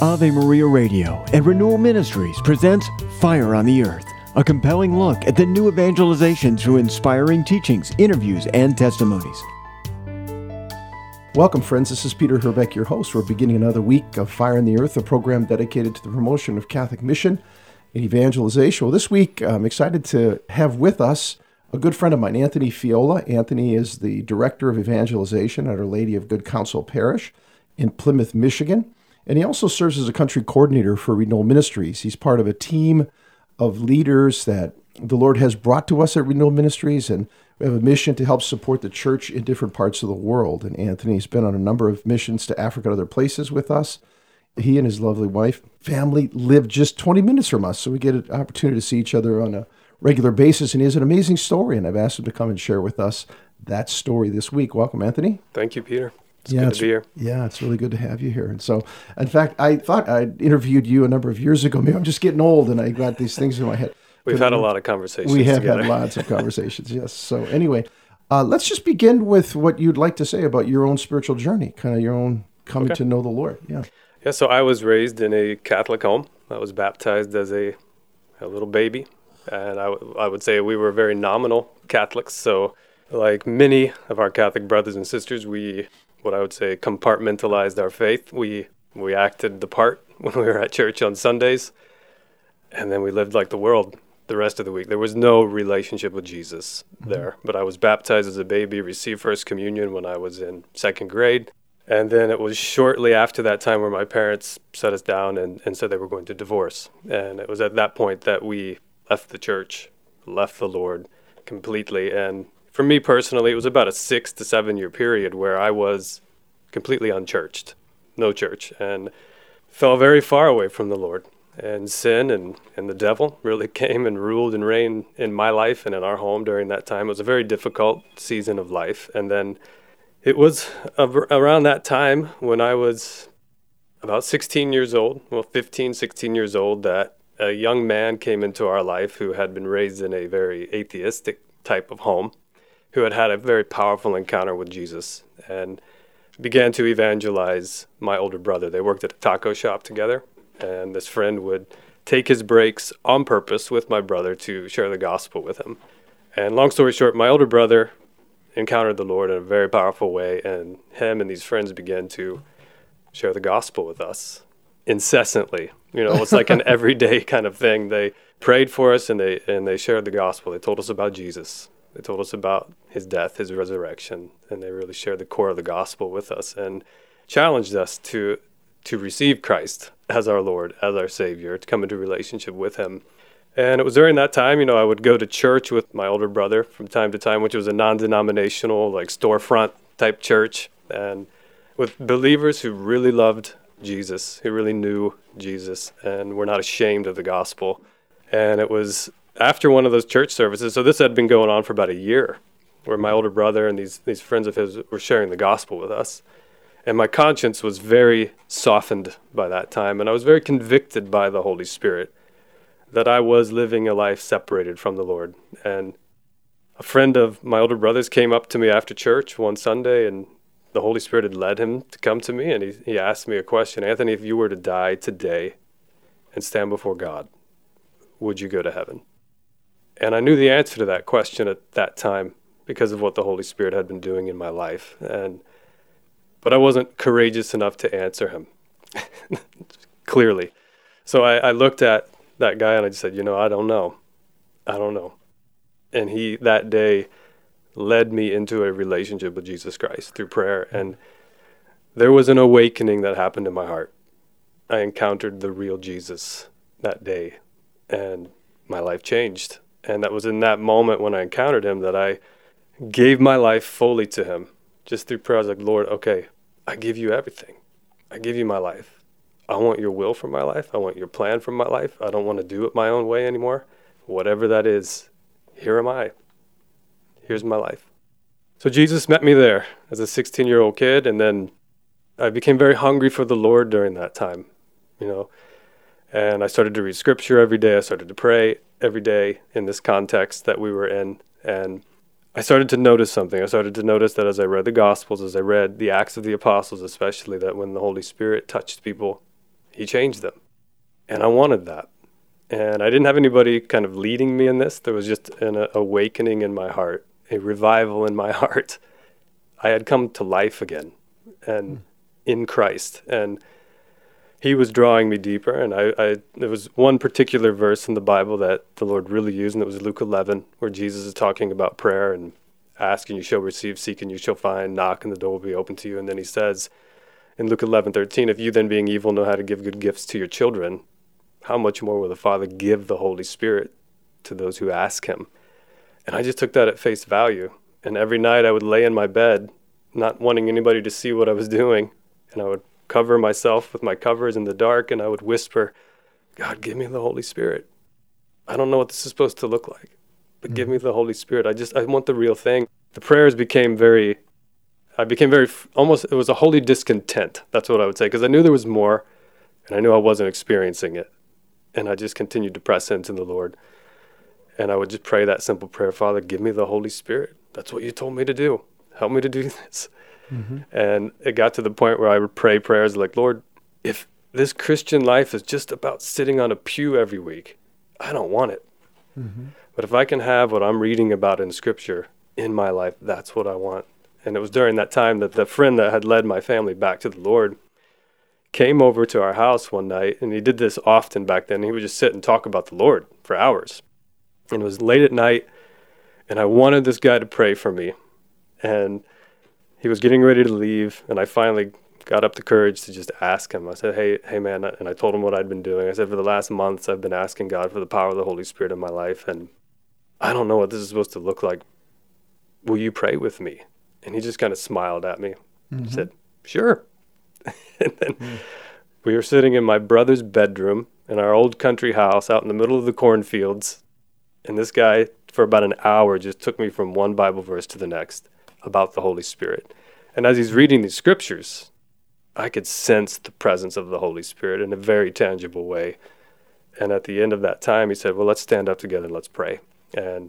Ave Maria Radio and Renewal Ministries presents Fire on the Earth, a compelling look at the new evangelization through inspiring teachings, interviews, and testimonies. Welcome, friends. This is Peter Herbeck, your host. We're beginning another week of Fire on the Earth, a program dedicated to the promotion of Catholic mission and evangelization. Well, this week, I'm excited to have with us a good friend of mine, Anthony Fiola. Anthony is the Director of Evangelization at Our Lady of Good Counsel Parish in Plymouth, Michigan. And he also serves as a country coordinator for Renewal Ministries. He's part of a team of leaders that the Lord has brought to us at Renewal Ministries, and we have a mission to help support the church in different parts of the world. And Anthony's been on a number of missions to Africa and other places with us. He and his lovely wife, family, live just 20 minutes from us, so we get an opportunity to see each other on a regular basis. And he has an amazing story, and I've asked him to come and share with us that story this week. Welcome, Anthony. Thank you, Peter. It's good to be here. Yeah, it's really good to have you here. And so, in fact, I thought I'd interviewed you a number of years ago. Maybe I'm just getting old and I got these things in my head. We've had a lot of conversations We have together. had lots of conversations, yes. So anyway, let's just begin with what you'd like to say about your own spiritual journey, kind of your own coming to know the Lord. Yeah. Yeah, so I was raised in a Catholic home. I was baptized as a little baby. And I would say we were very nominal Catholics. So like many of our Catholic brothers and sisters, we, what I would say, compartmentalized our faith. We acted the part when we were at church on Sundays, and then we lived like the world the rest of the week. There was no relationship with Jesus there. But I was baptized as a baby, received First Communion when I was in second grade. And then it was shortly after that time where my parents set us down and said they were going to divorce. And it was at that point that we left the church, left the Lord completely. And for me personally, it was about a 6 to 7 year period where I was completely unchurched, no church, and fell very far away from the Lord. And sin and the devil really came and ruled and reigned in my life and in our home during that time. It was a very difficult season of life. And then it was around that time when I was about 16 years old, 15, 16 years old, that a young man came into our life who had been raised in a very atheistic type of home, who had had a very powerful encounter with Jesus and began to evangelize my older brother. They worked at a taco shop together, and this friend would take his breaks on purpose with my brother to share the gospel with him. And long story short, my older brother encountered the Lord in a very powerful way, and him and these friends began to share the gospel with us incessantly. You know, it's like an everyday kind of thing. They prayed for us and they shared the gospel. They told us about Jesus. They told us about his death, his resurrection, and they really shared the core of the gospel with us and challenged us to receive Christ as our Lord, as our Savior, to come into relationship with him. And it was during that time, you know, I would go to church with my older brother from time to time, which was a non-denominational, like storefront type church, and with believers who really loved Jesus, who really knew Jesus, and were not ashamed of the gospel. And it was after one of those church services, so this had been going on for about a year, where my older brother and these friends of his were sharing the gospel with us. And my conscience was very softened by that time, and I was very convicted by the Holy Spirit that I was living a life separated from the Lord. And a friend of my older brother's came up to me after church one Sunday, and the Holy Spirit had led him to come to me, and he asked me a question. Anthony, if you were to die today and stand before God, would you go to heaven? And I knew the answer to that question at that time because of what the Holy Spirit had been doing in my life. But I wasn't courageous enough to answer him, clearly. So I looked at that guy and I just said, I don't know. And he, that day, led me into a relationship with Jesus Christ through prayer. And there was an awakening that happened in my heart. I encountered the real Jesus that day, and my life changed. And that was in that moment when I encountered him that I gave my life fully to him. Just through prayer, I was like, Lord, okay, I give you everything. I give you my life. I want your will for my life. I want your plan for my life. I don't want to do it my own way anymore. Whatever that is, here am I. Here's my life. So Jesus met me there as a 16-year-old kid, and then I became very hungry for the Lord during that time, and I started to read scripture every day. I started to pray every day in this context that we were in, and I started to notice something. I started to notice that as I read the Gospels, as I read the Acts of the Apostles especially, that when the Holy Spirit touched people He changed them. And I wanted that. And I didn't have anybody kind of leading me in this. There was just an awakening in my heart, a revival in my heart. I had come to life again and in Christ. And he was drawing me deeper. And there was one particular verse in the Bible that the Lord really used, and it was Luke 11, where Jesus is talking about prayer and ask and you shall receive, seek and you shall find, knock and the door will be open to you. And then he says in Luke 11:13, if you then being evil know how to give good gifts to your children, how much more will the Father give the Holy Spirit to those who ask him? And I just took that at face value. And every night I would lay in my bed, not wanting anybody to see what I was doing. And I would cover myself with my covers in the dark, and I would whisper, God, give me the Holy Spirit. I don't know what this is supposed to look like, but give me the Holy Spirit. I want the real thing. The prayers became very, almost, it was a holy discontent. That's what I would say, because I knew there was more, and I knew I wasn't experiencing it. And I just continued to press into the Lord. And I would just pray that simple prayer, Father, give me the Holy Spirit. That's what you told me to do. Help me to do this. Mm-hmm. And it got to the point where I would pray prayers like, Lord, if this Christian life is just about sitting on a pew every week, I don't want it. Mm-hmm. But if I can have what I'm reading about in Scripture in my life, that's what I want. And it was during that time that the friend that had led my family back to the Lord came over to our house one night, and he did this often back then. He would just sit and talk about the Lord for hours. And it was late at night, and I wanted this guy to pray for me. And he was getting ready to leave, and I finally got up the courage to just ask him. I said, hey man, and I told him what I'd been doing. I said, for the last months, I've been asking God for the power of the Holy Spirit in my life, and I don't know what this is supposed to look like. Will you pray with me? And he just kind of smiled at me. Mm-hmm. He said, sure. And then we were sitting in my brother's bedroom in our old country house out in the middle of the cornfields. And this guy, for about an hour, just took me from one Bible verse to the next about the Holy Spirit. And as he's reading these scriptures, I could sense the presence of the Holy Spirit in a very tangible way. And at the end of that time, he said, well, let's stand up together and let's pray. And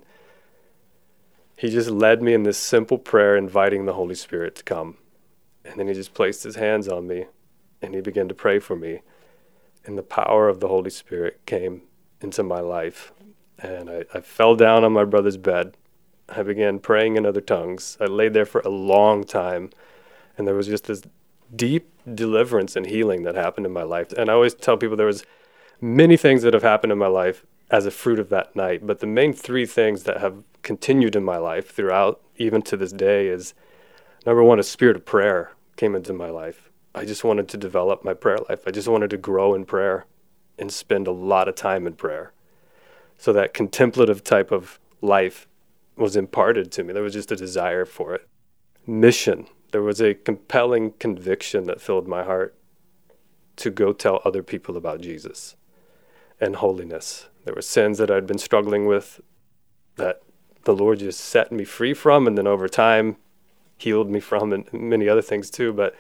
he just led me in this simple prayer, inviting the Holy Spirit to come. And then he just placed his hands on me, and he began to pray for me. And the power of the Holy Spirit came into my life. And I fell down on my brother's bed. I began praying in other tongues. I laid there for a long time. And there was just this deep deliverance and healing that happened in my life. And I always tell people there was many things that have happened in my life as a fruit of that night. But the main three things that have continued in my life throughout, even to this day, is number one, a spirit of prayer came into my life. I just wanted to develop my prayer life. I just wanted to grow in prayer and spend a lot of time in prayer. So that contemplative type of life was imparted to me. There was just a desire for it. Mission. There was a compelling conviction that filled my heart to go tell other people about Jesus. And holiness. There were sins that I'd been struggling with that the Lord just set me free from, and then over time healed me from, and many other things too. But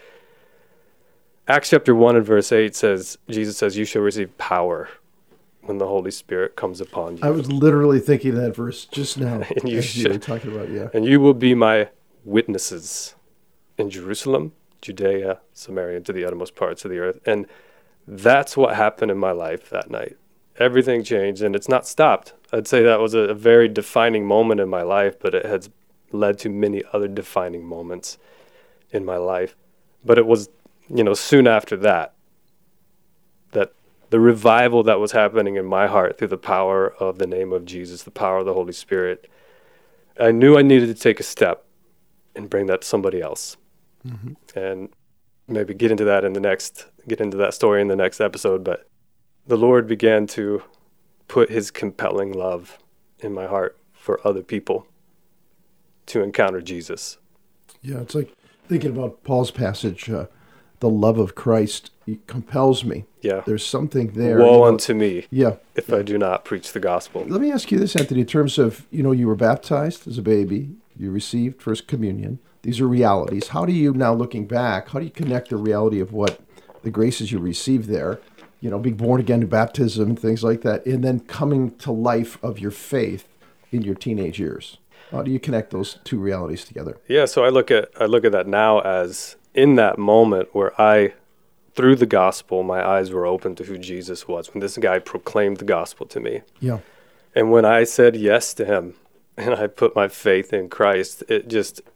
Acts chapter 1 and verse 8 says, Jesus says, you shall receive power when the Holy Spirit comes upon you. I was literally thinking that verse just now. And you were talking about, yeah. And you will be my witnesses in Jerusalem, Judea, Samaria, and to the uttermost parts of the earth. And that's what happened in my life that night. Everything changed, and it's not stopped. I'd say that was a very defining moment in my life, but it has led to many other defining moments in my life. But it was, soon after that the revival that was happening in my heart through the power of the name of Jesus, the power of the Holy Spirit, I knew I needed to take a step and bring that to somebody else. Mm-hmm. And maybe get into that story in the next episode, but the Lord began to put his compelling love in my heart for other people to encounter Jesus. Yeah, it's like thinking about Paul's passage, the love of Christ compels me. Yeah. There's something there. Woe unto me if I do not preach the gospel. Let me ask you this, Anthony, in terms of, you were baptized as a baby, you received First Communion. These are realities. How do you, now looking back, how do you connect the reality of what the graces you received there, being born again to baptism, things like that, and then coming to life of your faith in your teenage years? How do you connect those two realities together? Yeah, so I look at that now as in that moment where I through the gospel, my eyes were open to who Jesus was, when this guy proclaimed the gospel to me. Yeah. And when I said yes to him and I put my faith in Christ, it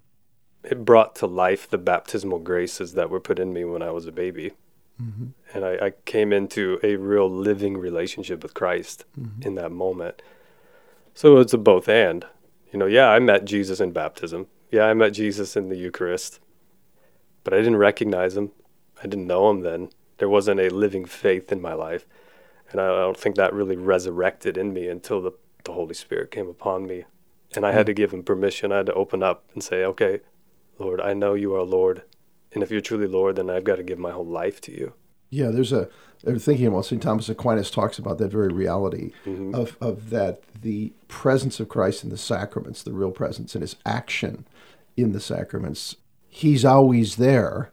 brought to life the baptismal graces that were put in me when I was a baby. Mm-hmm. And I came into a real living relationship with Christ in that moment. So it's a both and. I met Jesus in baptism. Yeah, I met Jesus in the Eucharist. But I didn't recognize him. I didn't know him then. There wasn't a living faith in my life. And I don't think that really resurrected in me until the Holy Spirit came upon me. And I had to give him permission. I had to open up and say, okay, Lord, I know you are Lord. And if you're truly Lord, then I've got to give my whole life to you. Yeah, they're thinking about St. Thomas Aquinas talks about that very reality of that, the presence of Christ in the sacraments, the real presence, and his action in the sacraments. He's always there,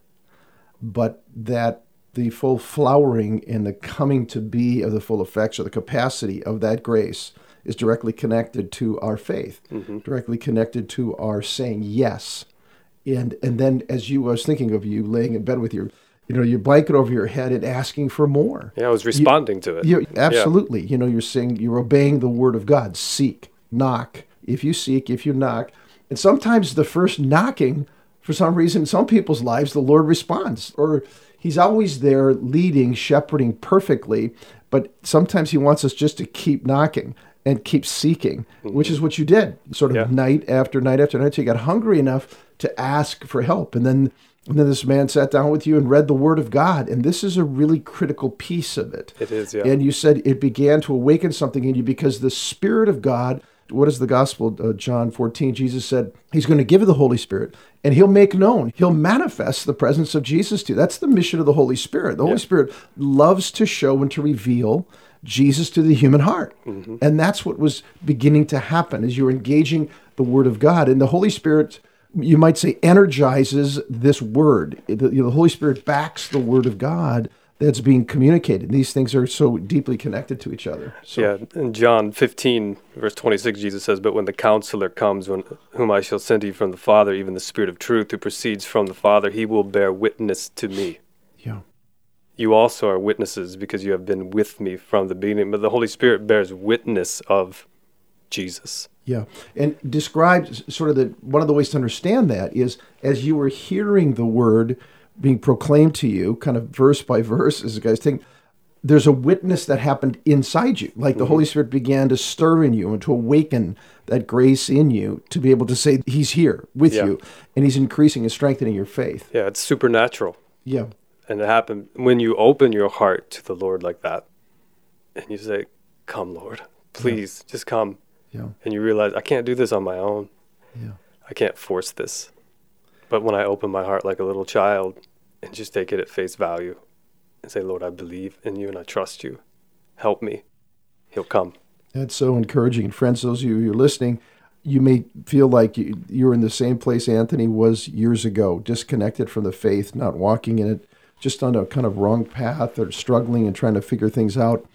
but that the full flowering and the coming to be of the full effects or the capacity of that grace is directly connected to our faith, directly connected to our saying yes. And then as I was thinking of you laying in bed with your blanket over your head and asking for more. Yeah, I was responding to it. Absolutely. Yeah. You're saying, you're obeying the word of God. Seek, knock. If you seek, if you knock. And sometimes the first knocking, for some reason, in some people's lives, the Lord responds. Or he's always there leading, shepherding perfectly. But sometimes he wants us just to keep knocking and keep seeking, which is what you did, sort of night after night after night. So you got hungry enough to ask for help. And then this man sat down with you and read the Word of God. And this is a really critical piece of it. It is, yeah. And you said it began to awaken something in you because the Spirit of God, what is the gospel? John 14, Jesus said, he's going to give you the Holy Spirit and he'll make known, he'll manifest the presence of Jesus to you. That's the mission of the Holy Spirit. The Holy Spirit loves to show and to reveal Jesus to the human heart. And that's what was beginning to happen as you were engaging the Word of God. And the Holy Spirit, you might say, energizes this word. The Holy Spirit backs the Word of God that's being communicated. These things are so deeply connected to each other. Yeah, in John 15, verse 26, Jesus says, "But when the Counselor comes, whom I shall send to you from the Father, even the Spirit of truth, who proceeds from the Father, he will bear witness to me." Yeah. You also are witnesses because you have been with me from the beginning. But the Holy Spirit bears witness of Jesus. Yeah, and described sort of one of the ways to understand that is as you were hearing the word being proclaimed to you, kind of verse by verse, as the guy's saying, there's a witness that happened inside you. Like the Holy Spirit began to stir in you and to awaken that grace in you to be able to say, he's here with you, and he's increasing and strengthening your faith. Yeah, it's supernatural. Yeah. And it happened when you open your heart to the Lord like that, and you say, "Come, Lord, please, just come." Yeah. And you realize, I can't do this on my own. Yeah. I can't force this. But when I open my heart like a little child and just take it at face value and say, "Lord, I believe in you and I trust you. Help me," he'll come. That's so encouraging. Friends, those of you who are listening, you may feel like you're in the same place Anthony was years ago, disconnected from the faith, not walking in it, just on a kind of wrong path or struggling and trying to figure things out.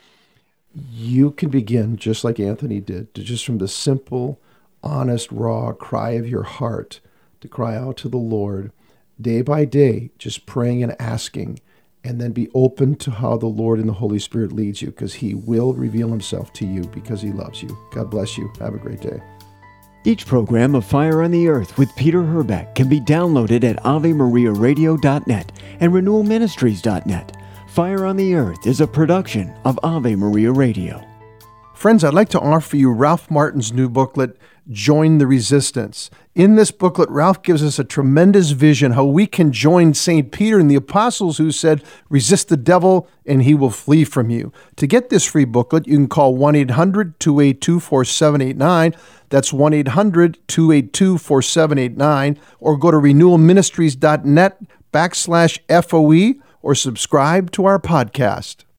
You can begin, just like Anthony did, to just from the simple, honest, raw cry of your heart, to cry out to the Lord day by day, just praying and asking, and then be open to how the Lord and the Holy Spirit leads you, because he will reveal himself to you because he loves you. God bless you. Have a great day. Each program of Fire on the Earth with Peter Herbeck can be downloaded at AveMariaRadio.net and RenewalMinistries.net. Fire on the Earth is a production of Ave Maria Radio. Friends, I'd like to offer you Ralph Martin's new booklet, Join the Resistance. In this booklet, Ralph gives us a tremendous vision how we can join St. Peter and the apostles who said, "Resist the devil and he will flee from you." To get this free booklet, you can call 1-800-282-4789. That's 1-800-282-4789. Or go to renewalministries.net/FOE or subscribe to our podcast.